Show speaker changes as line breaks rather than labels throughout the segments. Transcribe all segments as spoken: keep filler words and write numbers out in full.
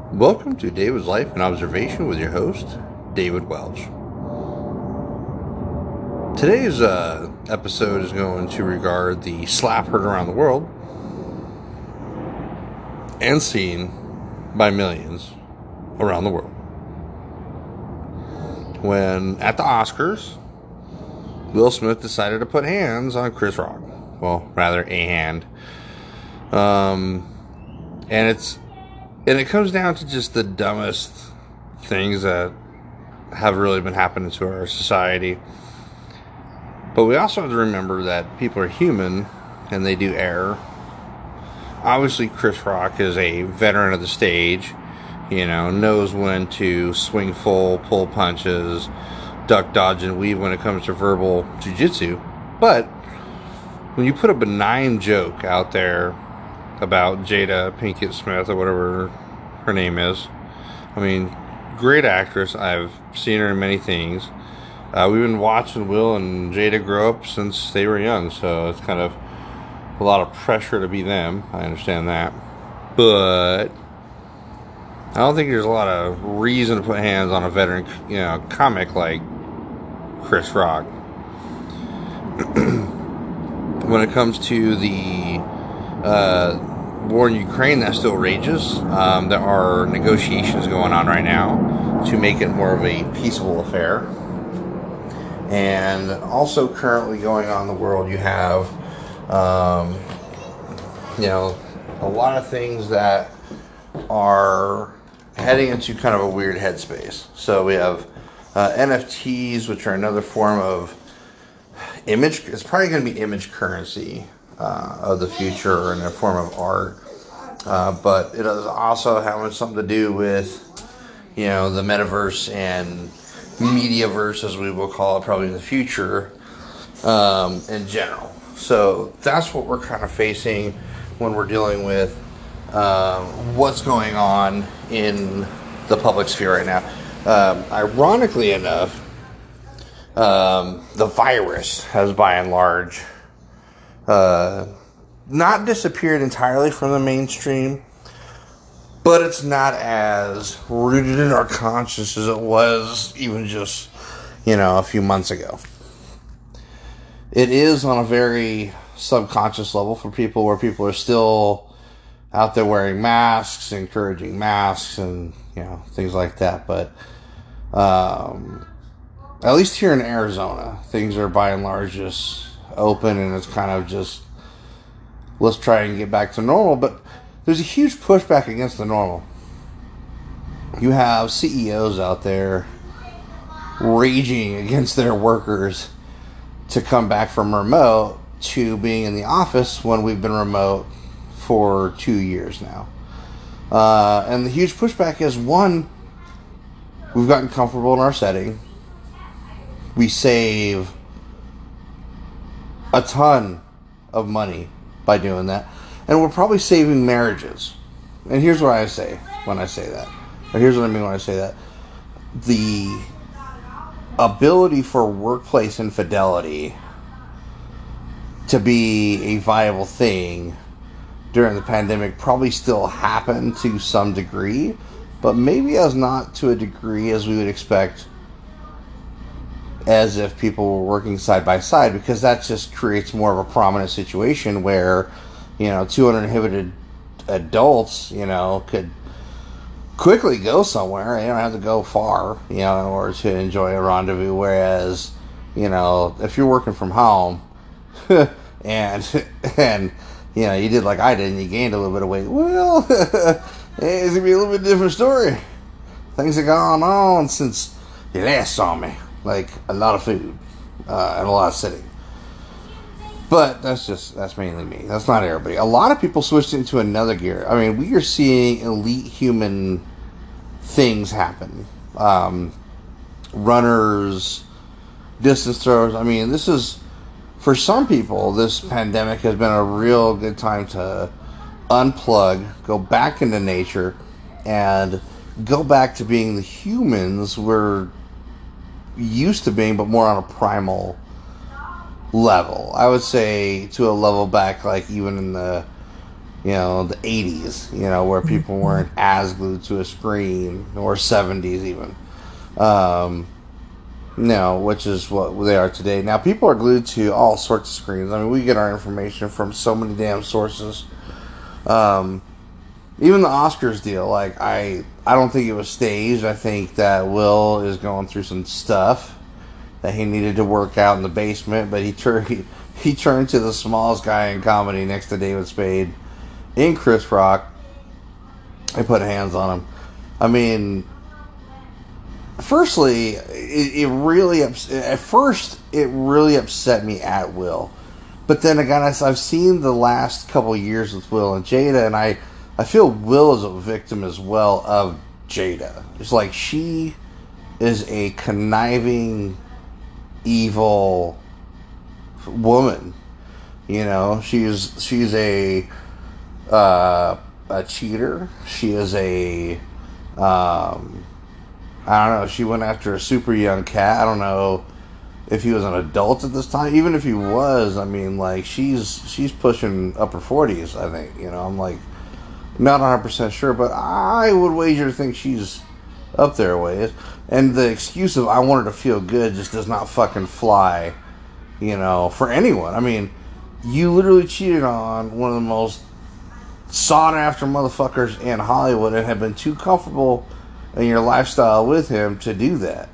Welcome to David's Life and Observation with your host, David Welch. Today's uh, episode is going to regard the slap heard around the world and seen by millions around the world. When at the Oscars, Will Smith decided to put hands on Chris Rock. Well, rather a hand. Um, and it's And it comes down to just the dumbest things that have really been happening to our society. But we also have to remember that people are human and they do err. Obviously, Chris Rock is a veteran of the stage, you know, knows when to swing full, pull punches, duck, dodge, and weave when it comes to verbal jiu-jitsu. But when you put a benign joke out there about Jada Pinkett Smith or whatever her name is. I mean, great actress. I've seen her in many things. Uh, we've been watching Will and Jada grow up since they were young, so it's kind of a lot of pressure to be them. I understand that. But I don't think there's a lot of reason to put hands on a veteran, you know, comic like Chris Rock. When it comes to the Uh, war in Ukraine, that still rages. Um, there are negotiations going on right now to make it more of a peaceful affair. And also currently going on in the world, you have, um, you know, a lot of things that are heading into kind of a weird headspace. So we have uh, N F Ts, which are another form of image. It's probably going to be image currency. Uh, of the future in a form of art, uh, but it is also having something to do with, you know, the metaverse and mediaverse, as we will call it, probably in the future, um, in general. So that's what we're kind of facing when we're dealing with um, what's going on in the public sphere right now. Um, ironically enough, um, the virus has by and large Uh, not disappeared entirely from the mainstream, but it's not as rooted in our conscience as it was even just, you know, a few months ago. It is on a very subconscious level for people, where people are still out there wearing masks, encouraging masks, and, you know, things like that. But um, at least here in Arizona, things are by and large just open, and it's kind of just, let's try and get back to normal. But there's a huge pushback against the normal. You have C E Os out there raging against their workers to come back from remote to being in the office when we've been remote for two years now. Uh, and the huge pushback is, one, we've gotten comfortable in our setting. We save a ton of money by doing that, and we're probably saving marriages. And here's what I say when I say that, or here's what I mean when I say that: the ability for workplace infidelity to be a viable thing during the pandemic probably still happened to some degree, but maybe as not to a degree as we would expect, as if people were working side by side, because that just creates more of a prominent situation where, you know, two uninhibited adults, you know, could quickly go somewhere. They don't have to go far, you know, in order to enjoy a rendezvous. Whereas, you know, if you're working from home and, and, you know, you did like I did and you gained a little bit of weight, well, it's going to be a little bit different story. Things have gone on since you last saw me. Like a lot of food uh, and a lot of sitting. But that's just, that's mainly me. That's not everybody. A lot of people switched into another gear. I mean, we are seeing elite human things happen. Um, runners, distance throwers. I mean, this is, for some people, this pandemic has been a real good time to unplug, go back into nature, and go back to being the humans we're used to being, but more on a primal level. I would say to a level back, like even in the, you know, the eighties, you know, where people weren't as glued to a screen, or seventies even. Um, no, which is what they are today. Now, people are glued to all sorts of screens. I mean, we get our information from so many damn sources. Um, even the Oscars deal, like, I, I don't think it was staged. I think that Will is going through some stuff that he needed to work out in the basement, but he turned, he, he turned to the smallest guy in comedy next to David Spade in Chris Rock. They put hands on him. I mean, firstly, it, it really ups- at first it really upset me at Will, but then again, I've seen the last couple of years with Will and Jada, and I, I feel Will is a victim as well of Jada. It's like she is a conniving, evil woman. You know, she's she's a uh, a cheater. She is a um, I don't know. She went after a super young cat. I don't know if he was an adult at this time. Even if he was, I mean, like, she's she's pushing upper forties, I think. You know, I'm like not one hundred percent sure, but I would wager to think she's up there a ways. And the excuse of I want her to feel good just does not fucking fly, you know, for anyone. I mean, you literally cheated on one of the most sought after motherfuckers in Hollywood and have been too comfortable in your lifestyle with him to do that.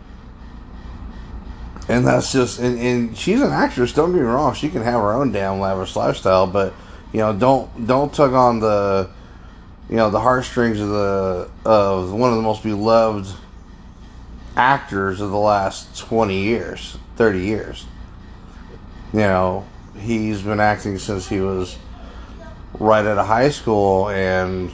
And that's just, and, and she's an actress, don't get me wrong, she can have her own damn lavish lifestyle, but, you know, don't don't tug on the, you know, the heartstrings of the of one of the most beloved actors of the last twenty years, thirty years. You know, he's been acting since he was right out of high school, and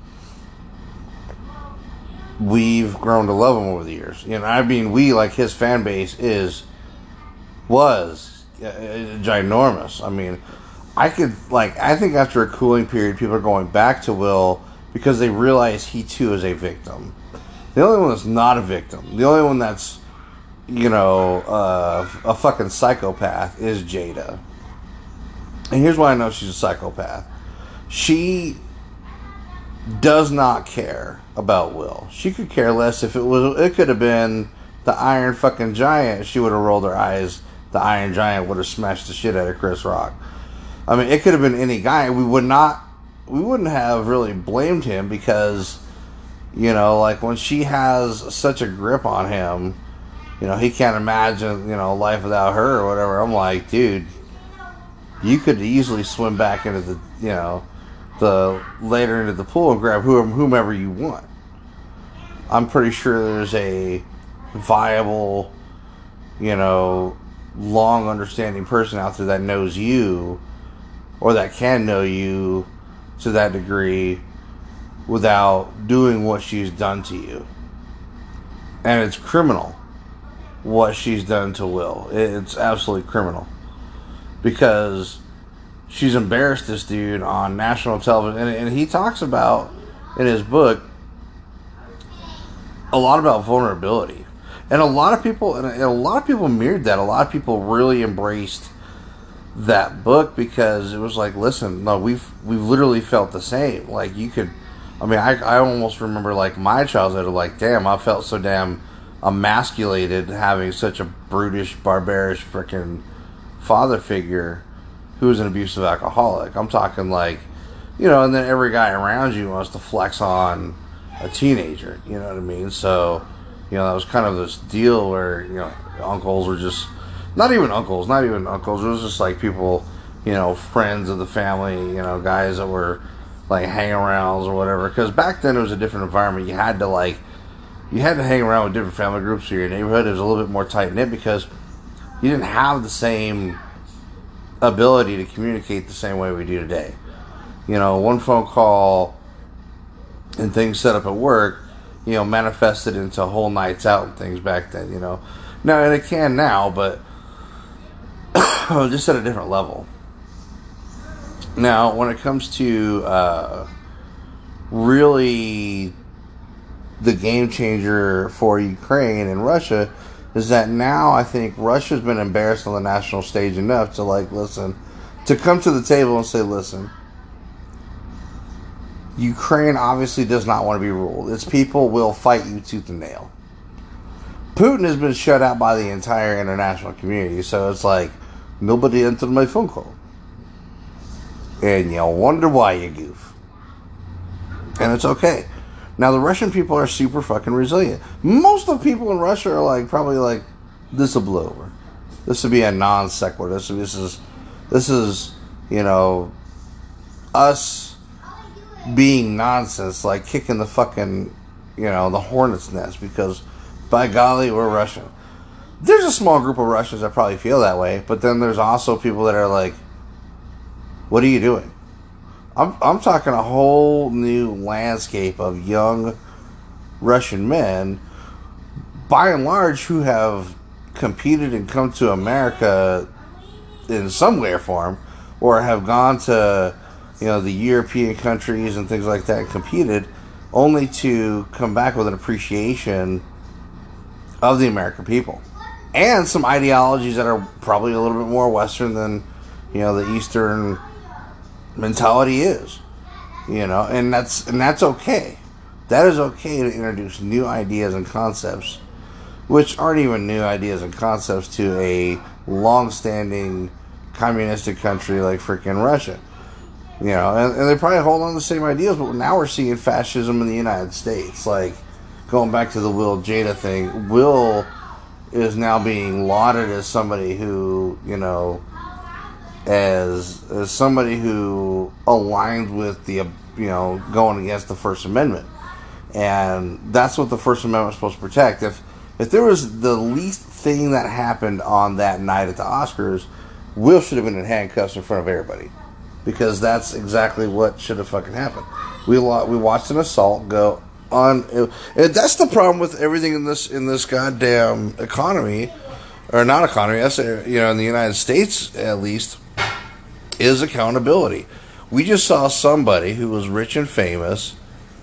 we've grown to love him over the years. You know, I mean, we, like, his fan base is, was uh, ginormous. I mean, I could, like, I think after a cooling period, people are going back to Will because they realize he too is a victim. The only one that's not a victim, the only one that's, you know, uh, a fucking psychopath is Jada. And here's why I know she's a psychopath. She does not care about Will. She could care less if it was, it could have been the Iron fucking Giant. She would have rolled her eyes. The Iron Giant would have smashed the shit out of Chris Rock. I mean, it could have been any guy. We would not, we wouldn't have really blamed him because, you know, like, when she has such a grip on him, you know, he can't imagine, you know, life without her or whatever. I'm like, dude, you could easily swim back into the, you know, the later into the pool and grab whomever you want. I'm pretty sure there's a viable, you know, long understanding person out there that knows you, or that can know you to that degree without doing what she's done to you. And it's criminal what she's done to Will. It's absolutely criminal, because she's embarrassed this dude on national television, and, and he talks about in his book a lot about vulnerability, and a lot of people, and a lot of people mirrored that. A lot of people really embraced that book because it was like, listen, no, we've we've literally felt the same. Like, you could, I mean, I I almost remember, like, my childhood of, like, damn, I felt so damn emasculated having such a brutish, barbaric, freaking father figure who was an abusive alcoholic. I'm talking, like, you know, and then every guy around you wants to flex on a teenager, you know what I mean? So, you know, that was kind of this deal where, you know, uncles were just, not even uncles, not even uncles, it was just like people, you know, friends of the family, you know, guys that were like hang-arounds or whatever, because back then it was a different environment. You had to, like, you had to hang around with different family groups in your neighborhood. It was a little bit more tight-knit because you didn't have the same ability to communicate the same way we do today. You know, one phone call and things set up at work, you know, manifested into whole nights out and things back then, you know. Now, and it can now, but just at a different level. Now, when it comes to uh, really the game changer for Ukraine and Russia, is that now I think Russia's been embarrassed on the national stage enough to, like, listen, to come to the table and say, listen, Ukraine obviously does not want to be ruled. Its people will fight you tooth and nail. Putin has been shut out by the entire international community, so it's like, nobody answered my phone call. And you wonder why, you goof. And it's okay. Now, the Russian people are super fucking resilient. Most of the people in Russia are like, probably like, this will blow over. This would be a non sequitur. This, this is, this is, you know, us being nonsense, like kicking the fucking, you know, the hornet's nest, because by golly, we're Russian. There's a small group of Russians that probably feel that way, but then there's also people that are like, what are you doing? I'm, I'm talking a whole new landscape of young Russian men, by and large, who have competed and come to America in some way or form, or have gone to, you know, the European countries and things like that and competed, only to come back with an appreciation of the American people. And some ideologies that are probably a little bit more Western than, you know, the Eastern mentality is. You know, and that's and that's okay. That is okay to introduce new ideas and concepts, which aren't even new ideas and concepts to a long-standing communistic country like freaking Russia. You know, and, and they probably hold on to the same ideas, but now we're seeing fascism in the United States. Like, going back to the Will Jada thing, Will is now being lauded as somebody who, you know, as, as somebody who aligned with the, you know, going against the First Amendment. And that's what the First Amendment is supposed to protect. If, if there was the least thing that happened on that night at the Oscars, Will should have been in handcuffs in front of everybody. Because that's exactly what should have fucking happened. We we watched an assault go on. And that's the problem with everything in this in this goddamn economy, or not economy. That's, you know, in the United States at least, is accountability. We just saw somebody who was rich and famous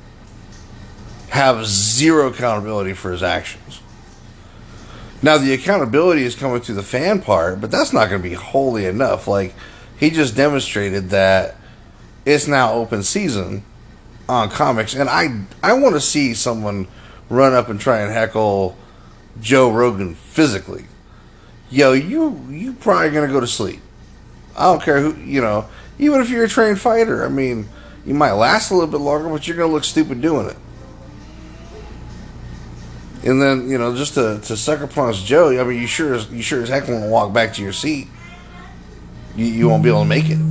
have zero accountability for his actions. Now, the accountability is coming through the fan part, but that's not going to be wholly enough. Like, he just demonstrated that it's now open season on comics, and I I want to see someone run up and try and heckle Joe Rogan physically. Yo, you you probably gonna go to sleep. I don't care who, you know, even if you're a trained fighter. I mean, you might last a little bit longer, but you're gonna look stupid doing it. And then, you know, just to, to sucker punch Joe, I mean, you sure as, you sure as heck want to walk back to your seat. You, you won't be able to make it.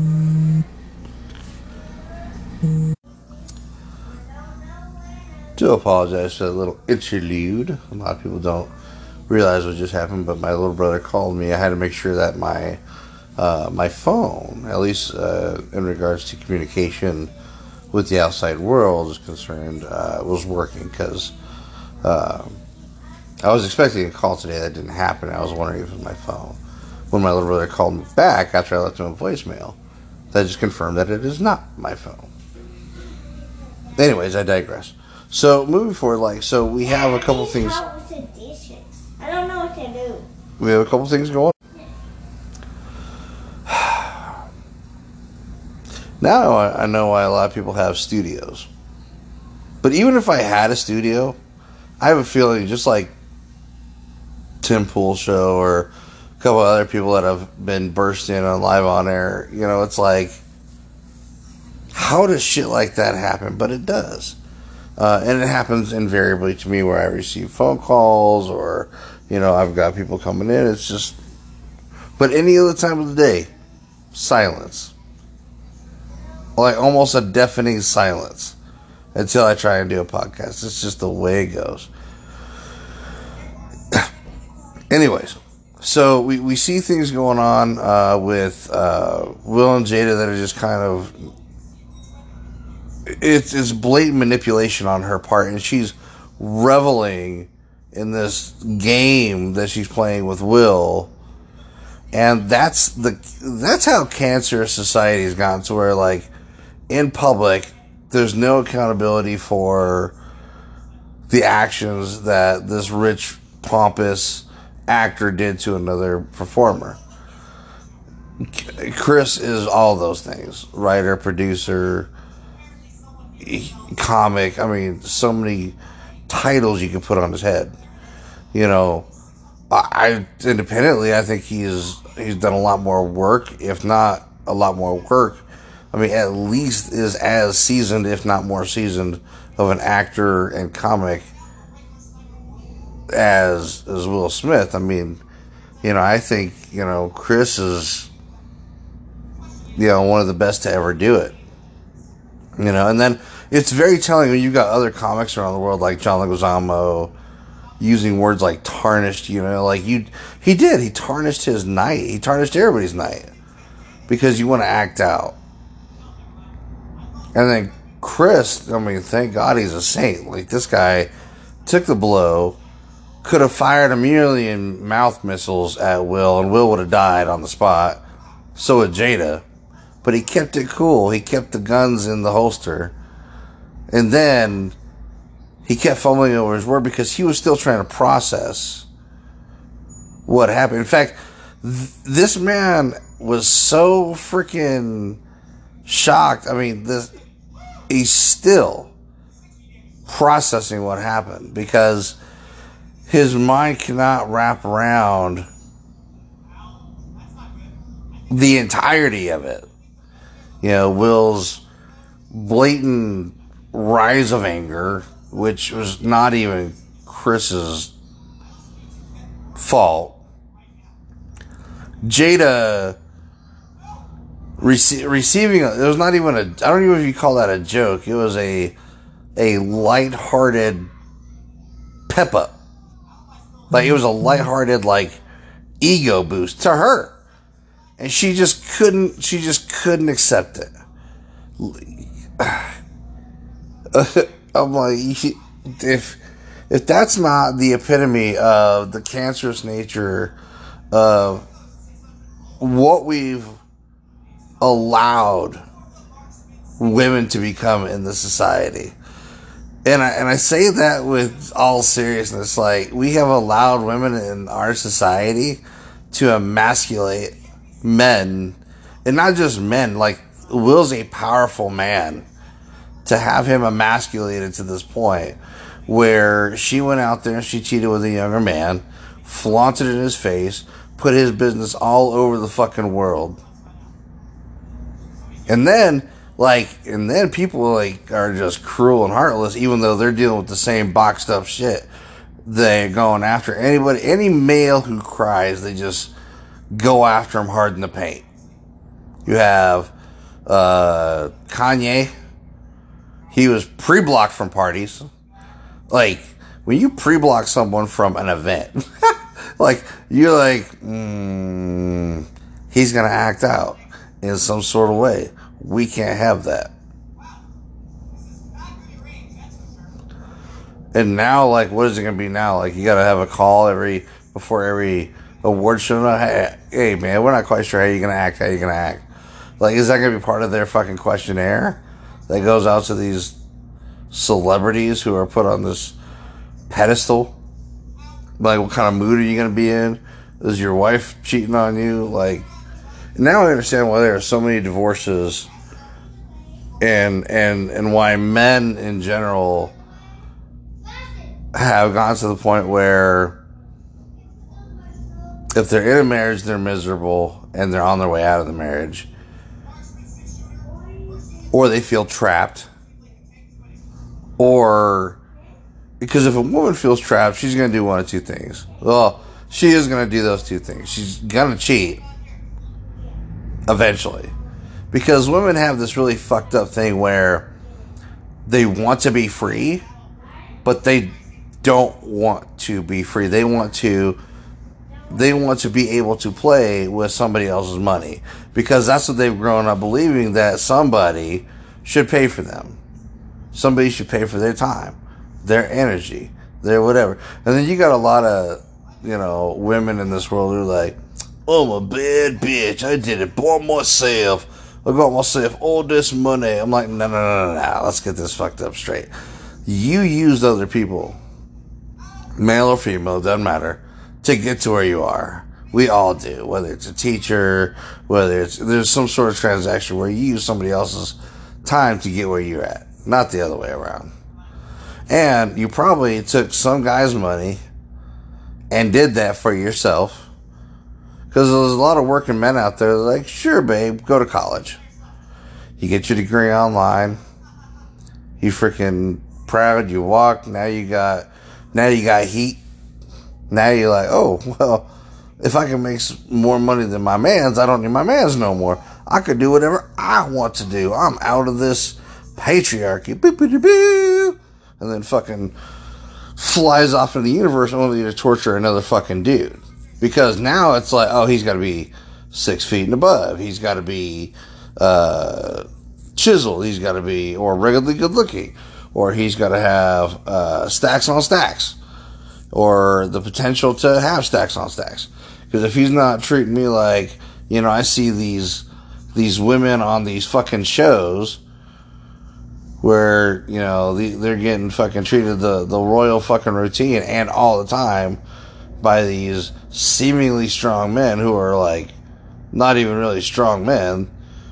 Do apologize for that little interlude. A lot of people don't realize what just happened, but my little brother called me. I had to make sure that my uh, my phone, at least uh, in regards to communication with the outside world is concerned, uh, was working, because uh, I was expecting a call today that didn't happen. I was wondering if it was my phone. When my little brother called me back after I left him a voicemail, that just confirmed that it is not my phone. Anyways, I digress. So, moving forward, like, so we have a couple things.
I don't know what to do.
We have a couple things going. Now I know why a lot of people have studios. But even if I had a studio, I have a feeling, just like Tim Pool's show or a couple of other people that have been burst in on live on air, you know, it's like, how does shit like that happen? But it does. Uh, and it happens invariably to me, where I receive phone calls, or, you know, I've got people coming in. It's just, but any other time of the day, silence. Like almost a deafening silence until I try and do a podcast. It's just the way it goes. Anyways, so we, we see things going on uh, with uh, Will and Jada that are just kind of, it's, it's blatant manipulation on her part, and she's reveling in this game that she's playing with Will, and that's the that's how cancerous society has gotten, to where, like, in public, there's no accountability for the actions that this rich, pompous actor did to another performer. Chris is all those things. Writer, producer, comic. I mean, so many titles you can put on his head. You know, I, I independently, I think he's he's done a lot more work, if not a lot more work. I mean, at least is as seasoned, if not more seasoned, of an actor and comic as as Will Smith. I mean, you know, I think, you know, Chris is, you know, one of the best to ever do it. You know, and then it's very telling when you've got other comics around the world like John Leguizamo using words like tarnished, you know, like you, he did, he tarnished his night. He tarnished everybody's night because you want to act out. And then Chris, I mean, thank God he's a saint. Like, this guy took the blow, could have fired a million mouth missiles at Will, and Will would have died on the spot. So would Jada. But he kept it cool. He kept the guns in the holster. And then he kept fumbling over his word because he was still trying to process what happened. In fact, th- this man was so freaking shocked. I mean, this, he's still processing what happened because his mind cannot wrap around the entirety of it. You know, Will's blatant rise of anger, which was not even Chris's fault. Jada rece- receiving, a, it was not even a, I don't even know if you call that a joke. It was a, a lighthearted pep up. Like, it was a lighthearted, like, ego boost to her. And she just couldn't, she just couldn't accept it. I'm like, if, if that's not the epitome of the cancerous nature of what we've allowed women to become in this society. And I, and I say that with all seriousness, like, we have allowed women in our society to emasculate men, and not just men, like, Will's a powerful man. To have him emasculated to this point where she went out there and she cheated with a younger man, flaunted it in his face, put his business all over the fucking world. And then, like, and then people, like, are just cruel and heartless, even though they're dealing with the same boxed up shit. They're going after anybody, any male who cries, they just go after him hard in the paint. You have uh, Kanye. He was pre-blocked from parties. Like, when you pre-block someone from an event, like, you're like, mm, he's going to act out in some sort of way. We can't have that. And now, like, what is it going to be now? Like, you got to have a call every, before every award show. Hey, hey, man, we're not quite sure how you're going to act, how you're going to act. Like, is that going to be part of their fucking questionnaire that goes out to these celebrities who are put on this pedestal? Like, what kind of mood are you going to be in? Is your wife cheating on you? Like, now I understand why there are so many divorces, and and and why men in general have gotten to the point where if they're in a marriage, they're miserable and they're on their way out of the marriage, or they feel trapped, or because if a woman feels trapped, she's going to do one of two things. Well, she is going to do those two things. She's going to cheat eventually, because women have this really fucked up thing where they want to be free, but they don't want to be free. They want to they want to be able to play with somebody else's money, because that's what they've grown up believing, that somebody should pay for them. Somebody should pay for their time, their energy, their whatever. And then you got a lot of, you know, women in this world who are like, oh, I'm a bad bitch. I did it by myself. I got myself all this money. I'm like, no, no, no, no, no. Let's get this fucked up straight. You used other people, male or female, doesn't matter, to get to where you are. We all do. Whether it's a teacher, whether it's, there's some sort of transaction where you use somebody else's time to get where you're at. not the other way around. And you probably took some guy's money and did that for yourself. Because there's a lot of working men out there that are like, sure, babe, go to college. You get your degree online. You freaking proud, you walk. Now you got, now you got heat. Now you're like, oh, well, if I can make more money than my man's, I don't need my man's no more. I could do whatever I want to do. I'm out of this patriarchy. Boo, boo, boo, boo. And then fucking flies off into the universe only to torture another fucking dude. Because now it's like, oh, he's got to be six feet and above. He's got to be uh, chiseled. He's got to be, or regularly good looking. Or he's got to have uh, stacks on stacks. Or the potential to have stacks on stacks. Because if he's not treating me like, you know, I see these these women on these fucking shows where, you know, the, they're getting fucking treated the, the royal fucking routine and all the time by these seemingly strong men who are like not even really strong men.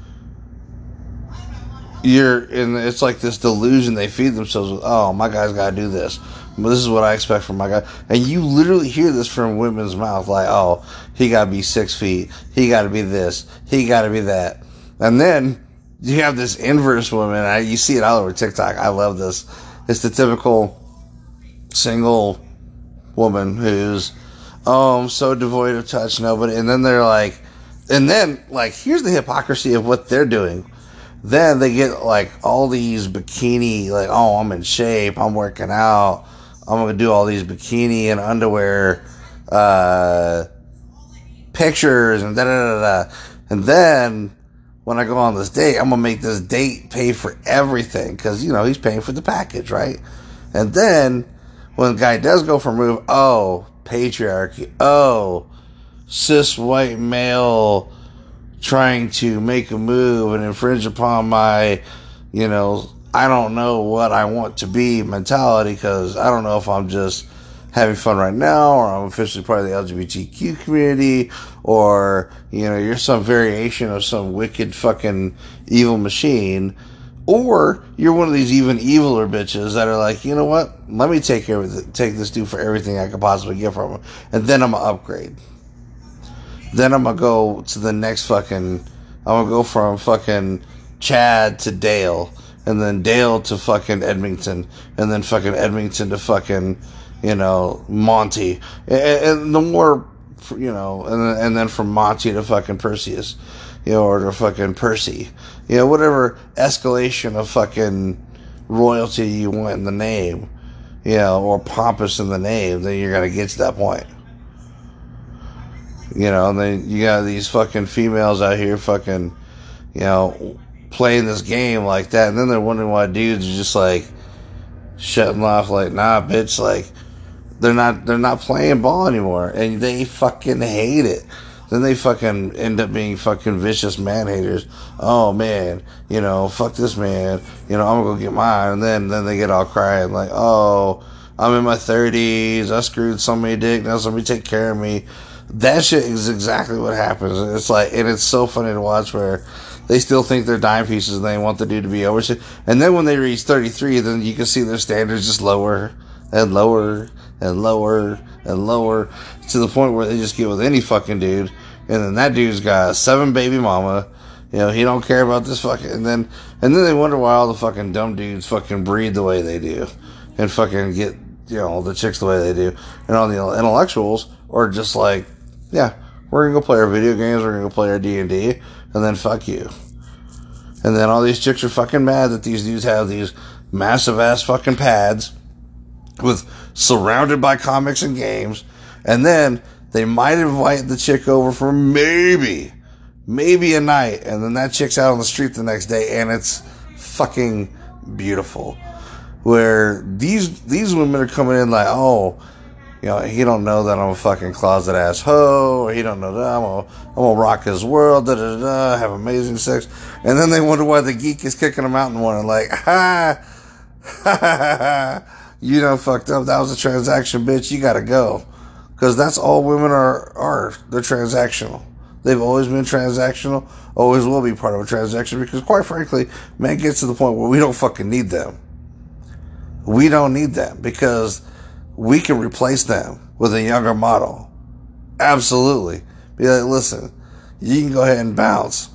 You're in, it's like this delusion they feed themselves with. Oh, my guy's got to do this. This is what I expect from my guy. And you literally hear this from women's mouth, like, oh, he got to be six feet. He got to be this. He got to be that. And then you have this inverse woman. I, you see it all over TikTok. I love this. It's the typical single woman who's, oh, I'm so devoid of touch, nobody. And then they're like, and then, like, here's the hypocrisy of what they're doing. Then they get, like, all these bikini, like, oh, I'm in shape, I'm working out, I'm going to do all these bikini and underwear uh, pictures and da-da-da-da. And then, when I go on this date, I'm going to make this date pay for everything. Because, you know, he's paying for the package, right? And then, when the guy does go for a move, oh, patriarchy, oh, cis white male trying to make a move and infringe upon my, you know, I don't know what I want to be mentality, because I don't know if I'm just having fun right now or I'm officially part of the L G B T Q community, or, you know, you're some variation of some wicked fucking evil machine, or you're one of these even eviler bitches that are like, you know what, let me take everything, take this dude for everything I could possibly get from him, and then I'm gonna upgrade. Then I'm going to go to the next fucking, I'm going to go from fucking Chad to Dale, and then Dale to fucking Edmonton, and then fucking Edmonton to fucking, you know, Monty. And, and the more, you know, and then, and then from Monty to fucking Perseus, you know, or to fucking Percy. You know, whatever escalation of fucking royalty you want in the name, you know, or pompous in the name, then you're going to get to that point. You know, and then you got these fucking females out here fucking, you know, playing this game like that. And then they're wondering why dudes are just like shutting off like, nah, bitch, like they're not, they're not playing ball anymore. And they fucking hate it. Then they fucking end up being fucking vicious man haters. Oh man, you know, fuck this man. You know, I'm gonna go get mine. And then, then they get all crying like, oh, I'm in my thirties. I screwed somebody dick. Now somebody take care of me. That shit is exactly what happens. It's like, and it's so funny to watch where they still think they're dime pieces and they want the dude to be over shit. And then when they reach thirty-three, then you can see their standards just lower and lower and lower and lower to the point where they just get with any fucking dude. And then that dude's got seven baby mama. You know, he don't care about this fucking, and then, and then they wonder why all the fucking dumb dudes fucking breed the way they do and fucking get, you know, the chicks the way they do. And all the intellectuals are just like, yeah, we're gonna go play our video games, we're gonna go play our D and D, and then fuck you. And then all these chicks are fucking mad that these dudes have these massive ass fucking pads with surrounded by comics and games, and then they might invite the chick over for maybe, maybe a night, and then that chick's out on the street the next day, and it's fucking beautiful. Where these these women are coming in like, oh, you know, he don't know that I'm a fucking closet ass hoe, or he don't know that I'm gonna, I'm gonna rock his world, da da da, have amazing sex, and then they wonder why the geek is kicking them out in the morning, like, ha, ha, ha, ha, you done fucked up, that was a transaction, bitch, you gotta go, because that's all women are, are, they're transactional, They've always been transactional, always will be part of a transaction because, quite frankly, man gets to the point where we don't fucking need them. We don't need them because we can replace them with a younger model. Absolutely. Be like, listen, you can go ahead and bounce.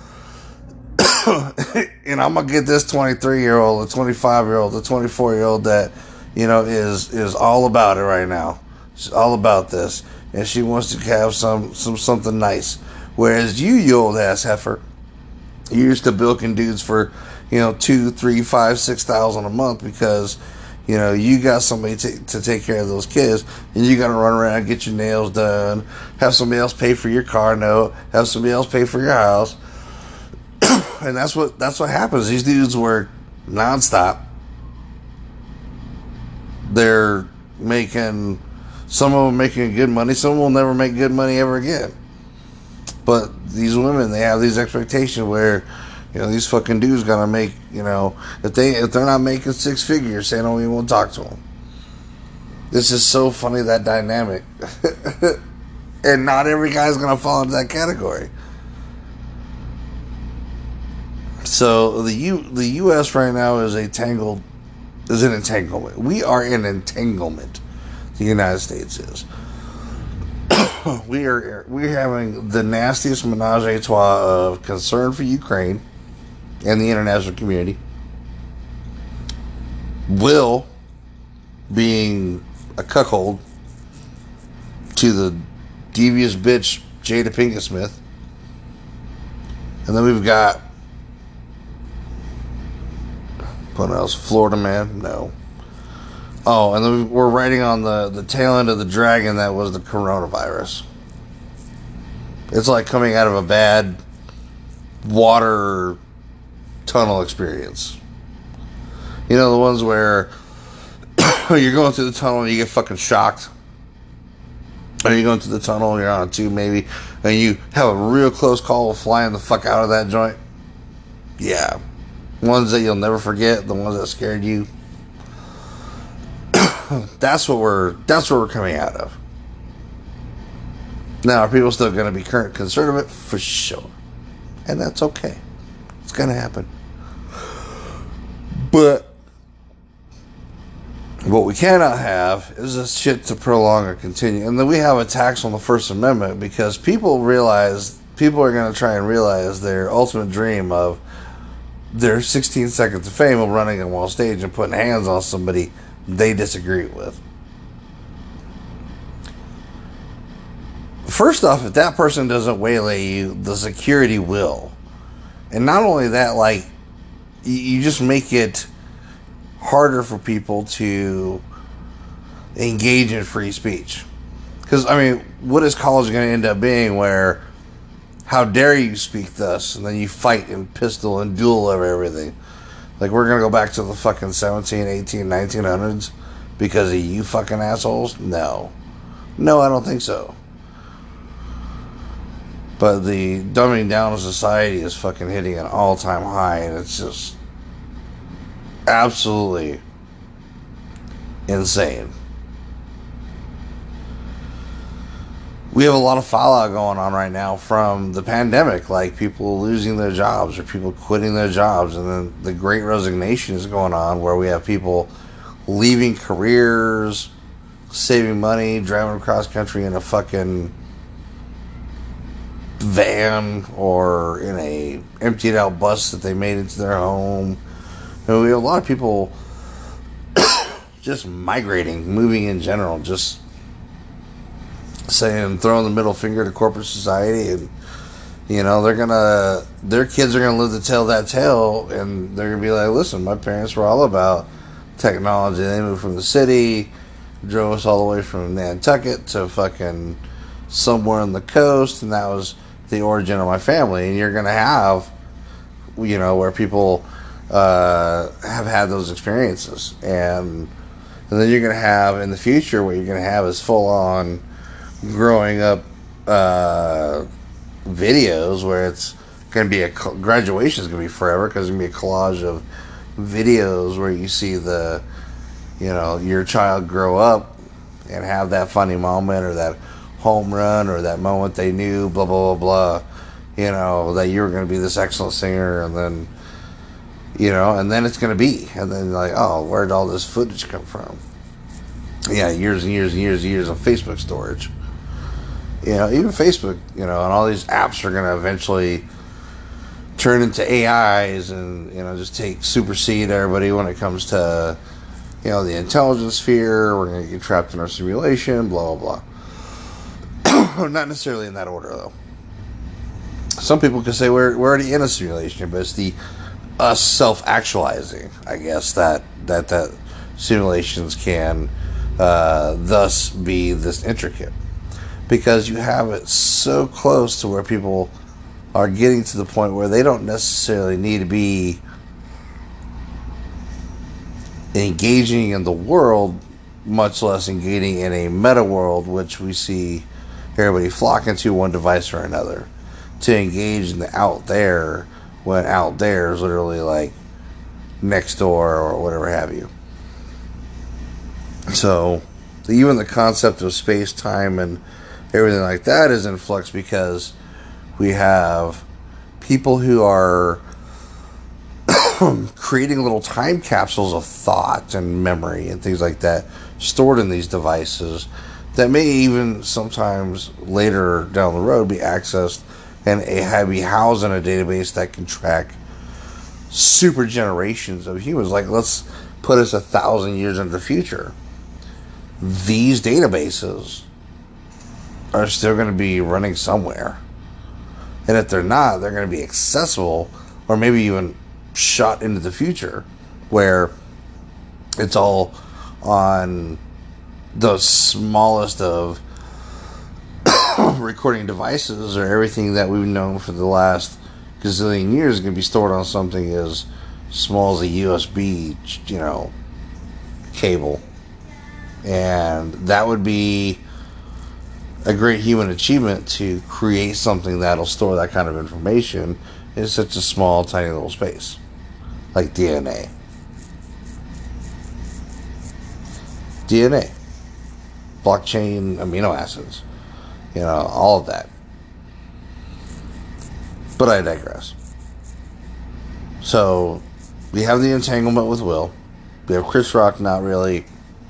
And I'm going to get this twenty-three year old, a twenty-five year old, a twenty-four year old that, you know, is, is all about it right now. She's all about this. And she wants to have some, some, something nice. Whereas you, you old ass heifer, you used to bilking dudes for, you know, two, three, five, six thousand a month because, you know, you got somebody to, to take care of those kids, and you got to run around, get your nails done, have somebody else pay for your car note, have somebody else pay for your house, and that's what that's what happens. These dudes work nonstop. They're making, some of them making good money, some will never make good money ever again. But these women, they have these expectations where, you know, these fucking dudes gotta make, you know, if they if they're not making six figures, they don't even want to talk to them. This is so funny, that dynamic, and not every guy's gonna fall into that category. So the U the U S right now is a tangled is an entanglement. We are in entanglement. The United States is. we are we're having the nastiest menage a trois of concern for Ukraine and the international community. Will being a cuckold to the devious bitch Jada Pinkett Smith. And then we've got, what else? Florida man? No. Oh, and then we're riding on the, the tail end of the dragon that was the coronavirus. It's like coming out of a bad water tunnel experience. You know, the ones where you're going through the tunnel and you get fucking shocked. Or you're going through the tunnel and you're on a tube maybe, and you have a real close call of flying the fuck out of that joint. Yeah. Ones that you'll never forget, the ones that scared you. That's what we're that's what we're coming out of. Now, are people still going to be current conservative? For sure. And that's okay. It's going to happen. But what we cannot have is this shit to prolong or continue. And then we have attacks on the First Amendment because people realize, people are going to try and realize their ultimate dream of their sixteen seconds of fame of running on wall stage and putting hands on somebody they disagree with. First off, if that person doesn't waylay you, the security will. And not only that, like, you just make it harder for people to engage in free speech. Because, I mean, what is college going to end up being where, how dare you speak thus, and then you fight and pistol and duel over everything? Like, we're going to go back to the fucking seventeen, eighteen, nineteen hundreds because of you fucking assholes? No. No, I don't think so. But the dumbing down of society is fucking hitting an all-time high, and it's just absolutely insane. We have a lot of fallout going on right now from the pandemic, like people losing their jobs or people quitting their jobs, and then the Great Resignation is going on where we have people leaving careers, saving money, driving across country in a fucking van or in a emptied out bus that they made into their home. And we have a lot of people just migrating, moving in general, just saying, throwing the middle finger to corporate society, and you know, they're gonna, their kids are gonna live to tell that tale, and they're gonna be like, listen, my parents were all about technology. They moved from the city, drove us all the way from Nantucket to fucking somewhere on the coast, and that was the origin of my family. And you're gonna have, you know, where people uh, have had those experiences, and and then you're gonna have in the future what you're gonna have is full on growing up uh, videos where it's going to be a graduation is going to be forever because it's going to be a collage of videos where you see the, you know, your child grow up and have that funny moment or that home run or that moment they knew, blah, blah, blah, blah, you know, that you were going to be this excellent singer, and then, you know, and then it's going to be. And then, like, oh, where'd all this footage come from? Yeah, years and years and years and years of Facebook storage. You know, even Facebook, you know, and all these apps are going to eventually turn into A Is and, you know, just take, supersede everybody when it comes to, you know, the intelligence sphere. We're going to get trapped in our simulation, blah, blah, blah. Not necessarily in that order, though. Some people could say we're, we're already in a simulation, but it's the us self-actualizing, I guess, that, that, that simulations can uh, thus be this intricate. Because you have it so close to where people are getting to the point where they don't necessarily need to be engaging in the world, much less engaging in a meta world, which we see everybody flocking to one device or another to engage in the out there, when out there is literally like next door or whatever have you. So even the concept of space, time, and everything like that is in flux because we have people who are creating little time capsules of thought and memory and things like that stored in these devices that may even sometimes later down the road be accessed and a, be housed in a database that can track super generations of humans. Like, let's put us a thousand years into the future. These databases are still going to be running somewhere. And if they're not, they're going to be accessible or maybe even shot into the future where it's all on the smallest of recording devices, or everything that we've known for the last gazillion years is going to be stored on something as small as a U S B, you know, cable. And that would be a great human achievement to create something that'll store that kind of information in such a small, tiny little space, like D N A. D N A, blockchain amino acids, you know, all of that. But I digress. So we have the entanglement with Will. We have Chris Rock not really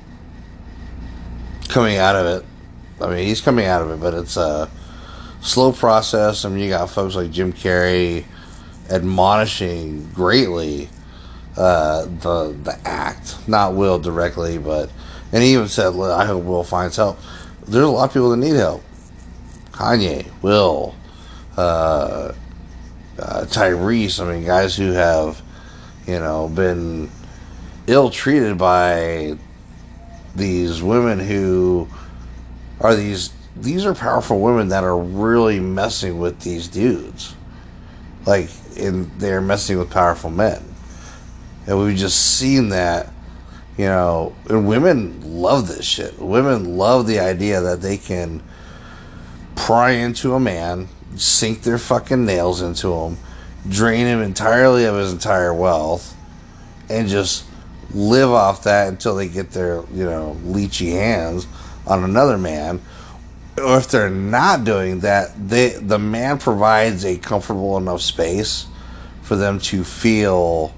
coming out of it. I mean, he's coming out of it, but it's a slow process. I mean, you got folks like Jim Carrey admonishing greatly uh, the the act, not Will directly, but, and he even said, I hope Will finds help. There's a lot of people that need help. Kanye, Will, uh, uh, Tyrese, I mean, guys who have, you know, been ill-treated by these women who are these, these are powerful women that are really messing with these dudes. Like, and they're messing with powerful men. And we've just seen that, you know, and women love this shit. Women love the idea that they can pry into a man, sink their fucking nails into him, drain him entirely of his entire wealth, and just live off that until they get their, you know, leechy hands on another man. Or if they're not doing that, they, the man provides a comfortable enough space for them to feel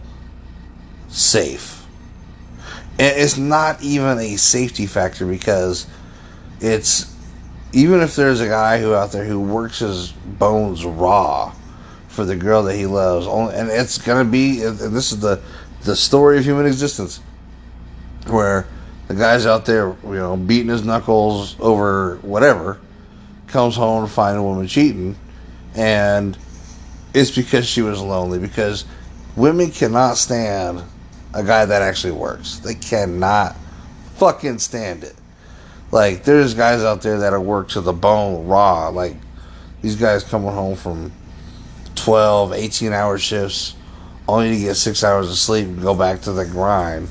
safe. And it's not even a safety factor, because it's, even if there's a guy who out there who works his bones raw for the girl that he loves, and it's gonna be, and this is the the story of human existence, where the guy's out there, you know, beating his knuckles over whatever, comes home to find a woman cheating, and it's because she was lonely. Because women cannot stand a guy that actually works. They cannot fucking stand it. Like, there's guys out there that are worked to the bone raw. Like, these guys coming home from twelve, eighteen hour shifts, only to get six hours of sleep and go back to the grind,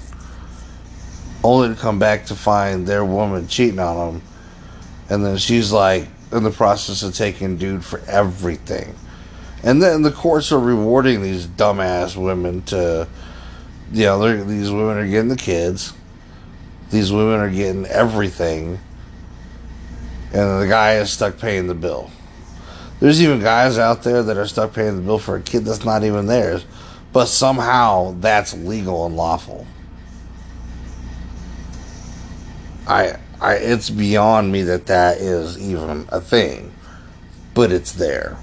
only to come back to find their woman cheating on them. And then she's like in the process of taking dude for everything. And then the courts are rewarding these dumbass women to, you know, these women are getting the kids. These women are getting everything. and the guy is stuck paying the bill. There's even guys out there that are stuck paying the bill for a kid that's not even theirs, but somehow that's legal and lawful. I, I, it's beyond me that that is even a thing, but it's there.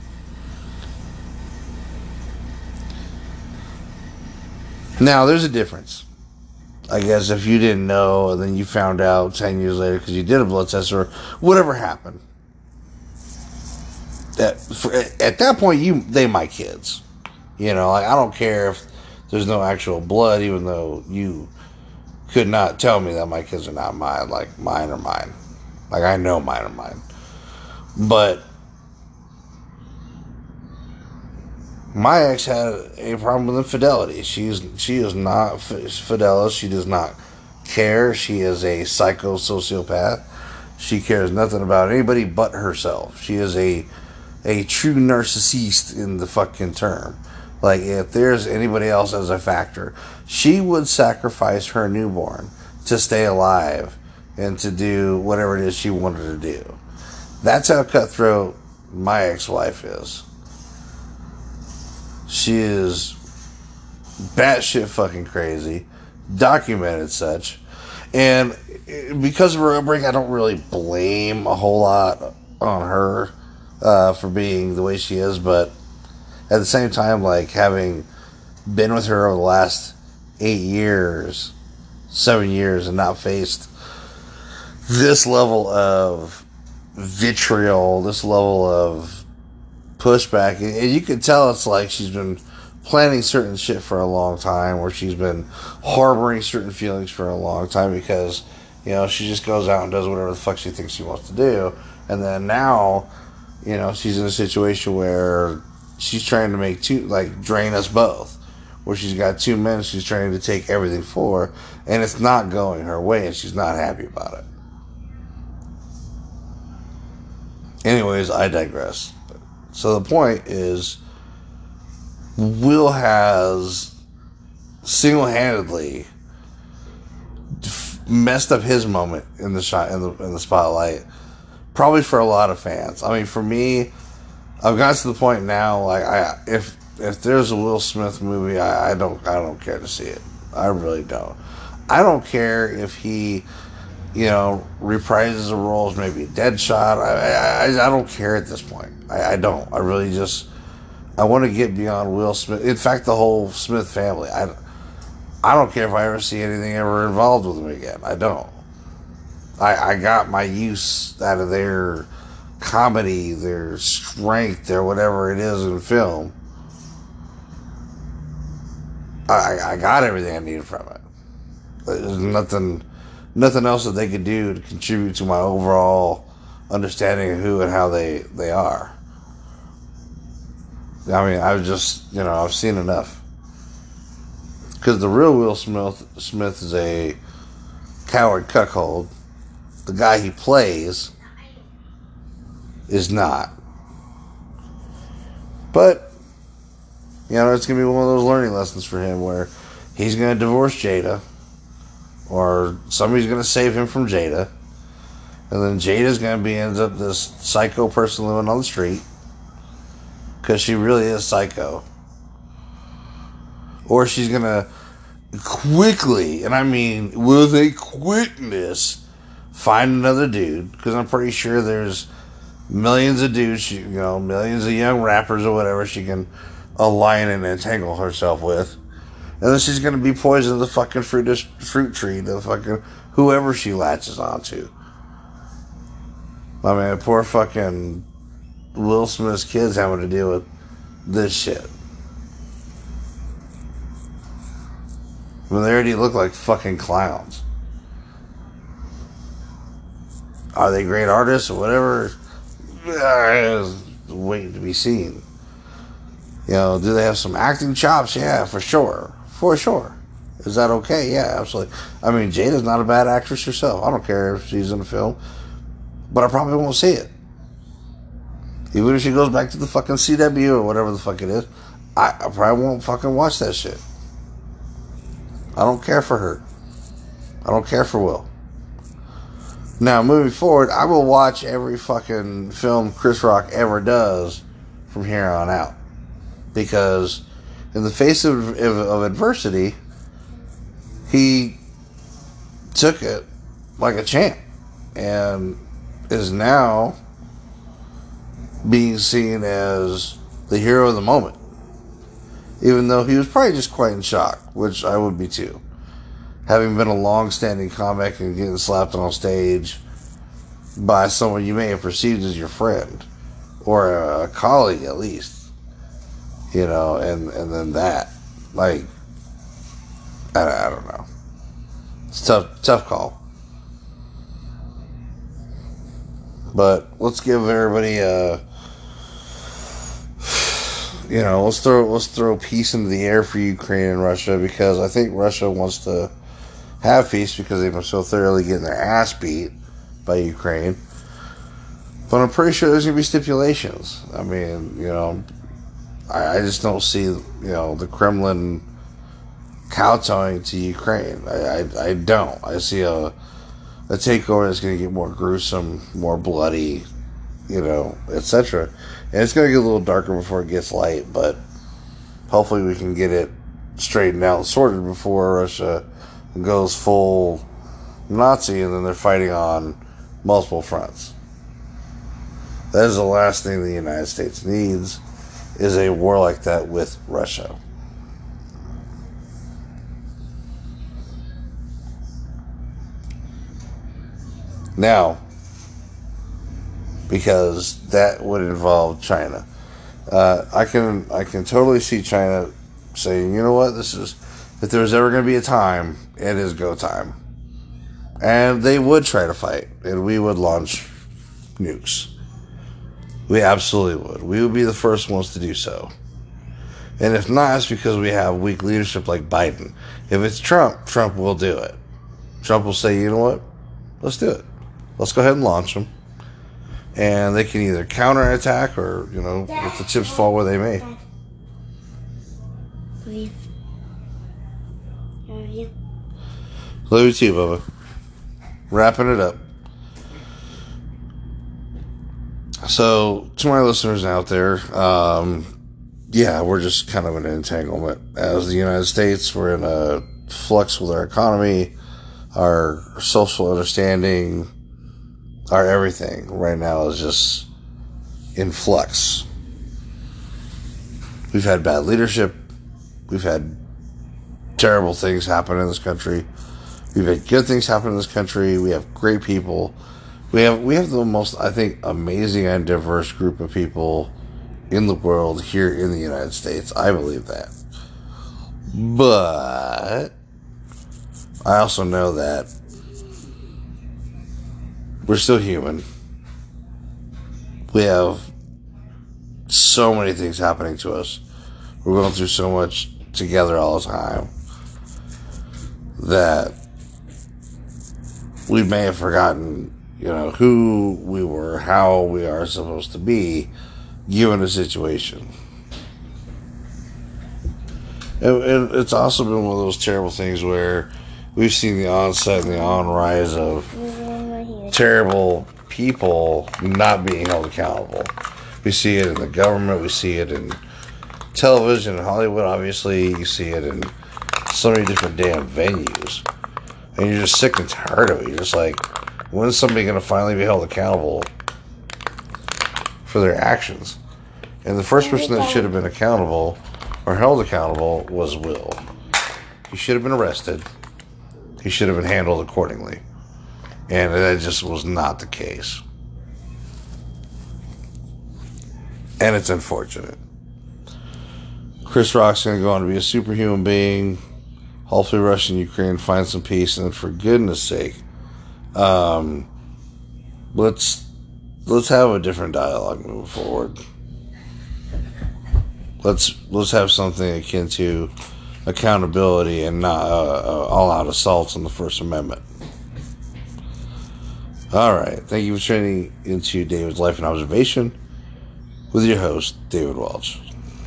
Now, there's a difference. I guess if you didn't know and then you found out ten years later because you did a blood test or whatever happened, that for, at that point, you they my kids. You know, like, I don't care if there's no actual blood, even though you could not tell me that my kids are not mine. Like, mine are mine. Like, I know mine are mine. But my ex had a problem with infidelity. She's she is not fidelis. She does not care. She is a psycho sociopath. She cares nothing about anybody but herself. She is a a true narcissist in the fucking term. Like, if there's anybody else as a factor, she would sacrifice her newborn to stay alive and to do whatever it is she wanted to do. That's how cutthroat my ex-wife is. She is batshit fucking crazy, documented such, and because of her upbringing, I don't really blame a whole lot on her uh, for being the way she is, but at the same time, like, having been with her over the last eight years, seven years, and not faced this level of vitriol, this level of pushback, and you can tell it's like she's been planning certain shit for a long time, or she's been harboring certain feelings for a long time because, you know, she just goes out and does whatever the fuck she thinks she wants to do, and then now, you know, she's in a situation where she's trying to make two, like, drain us both, where she's got two men she's trying to take everything for, and it's not going her way, and she's not happy about it. Anyways, I digress. So the point is, Will has single-handedly messed up his moment in the shot in the in the spotlight, probably for a lot of fans. I mean, for me, I've gotten to the point now, like, I if if there's a Will Smith movie, I, I don't I don't care to see it. I really don't. I don't care if he, you know, reprises the roles, maybe Deadshot. I, I I don't care at this point. I, I don't. I really just, I want to get beyond Will Smith. In fact, the whole Smith family. I, I don't care if I ever see anything ever involved with them again. I don't. I I got my use out of their comedy, their strength, their whatever it is in film. I I got everything I needed from it. There's nothing. Nothing else that they could do to contribute to my overall understanding of who and how they, they are. I mean, I've just, you know, I've seen enough. Because the real Will Smith, Smith is a coward cuckold. The guy he plays is not. But, you know, it's going to be one of those learning lessons for him where he's going to divorce Jada. Or somebody's going to save him from Jada. And then Jada's going to be ends up this psycho person living on the street. Because she really is psycho. Or she's going to quickly, and I mean with a quickness, find another dude. Because I'm pretty sure there's millions of dudes, you know, millions of young rappers or whatever she can align and entangle herself with. And then she's going to be poisoned to the fucking fruit, fruit tree, to fucking whoever she latches onto. I mean, poor fucking Will Smith's kids having to deal with this shit. I mean, they already look like fucking clowns. Are they great artists or whatever? It's waiting to be seen. You know, do they have some acting chops? Yeah, for sure. For sure. Is that okay? Yeah, absolutely. I mean, Jada's not a bad actress herself. I don't care if she's in a film. But I probably won't see it. Even if she goes back to the fucking C W or whatever the fuck it is, I, I probably won't fucking watch that shit. I don't care for her. I don't care for Will. Now, moving forward, I will watch every fucking film Chris Rock ever does from here on out. Because in the face of, of, of adversity, he took it like a champ and is now being seen as the hero of the moment. Even though he was probably just quite in shock, which I would be too. Having been a long-standing comic and getting slapped on stage by someone you may have perceived as your friend or a, a colleague at least, you know, and, and then that, like, I, I don't know. It's tough, tough call. But let's give everybody a, you know, let's throw let's throw peace into the air for Ukraine and Russia, because I think Russia wants to have peace because they've been so thoroughly getting their ass beat by Ukraine. But I'm pretty sure there's going to be stipulations. I mean, you know, I, I just don't see, you know, the Kremlin kowtowing to Ukraine. I, I, I don't. I see a, a takeover that's going to get more gruesome, more bloody, you know, et cetera. And it's going to get a little darker before it gets light, but hopefully we can get it straightened out and sorted before Russia goes full Nazi and then they're fighting on multiple fronts. That is the last thing the United States needs, is a war like that with Russia. Now, because that would involve China. Uh, I can I can totally see China saying, you know what, this is, if there's ever going to be a time, it is go time. And they would try to fight, and we would launch nukes. We absolutely would. We would be the first ones to do so. And if not, it's because we have weak leadership like Biden. If it's Trump, Trump will do it. Trump will say, you know what, let's do it. Let's go ahead and launch them. And they can either counterattack or, you know, let the chips fall where they may.
Breathe. Love you.
Love you too, Bubba. Wrapping it up. So, to my listeners out there, um, yeah, we're just kind of in an entanglement. As the United States, we're in a flux with our economy, our social understanding, our everything right now is just in flux. We've had bad leadership. We've had terrible things happen in this country. We've had good things happen in this country. We have great people. We have we have the most, I think, amazing and diverse group of people in the world here in the United States. I believe that. But I also know that we're still human. We have so many things happening to us. We're going through so much together all the time that we may have forgotten, you know, who we were, how we are supposed to be, given the situation. And, and it's also been one of those terrible things where we've seen the onset and the on-rise of terrible people not being held accountable. We see it in the government, we see it in television, in Hollywood, obviously, you see it in so many different damn venues. And you're just sick and tired of it. You're just like, when is somebody going to finally be held accountable for their actions? And the first person that should have been accountable or held accountable was Will. He should have been arrested. He should have been handled accordingly. And that just was not the case. And it's unfortunate. Chris Rock's going to go on to be a superhuman being. Hopefully Russia and Ukraine find some peace. And for goodness sake, um, let's let's have a different dialogue moving forward. Let's let's have something akin to accountability and not uh, uh, all-out assaults on the First Amendment. All right. Thank you for tuning into David's Life and Observation with your host, David Welch.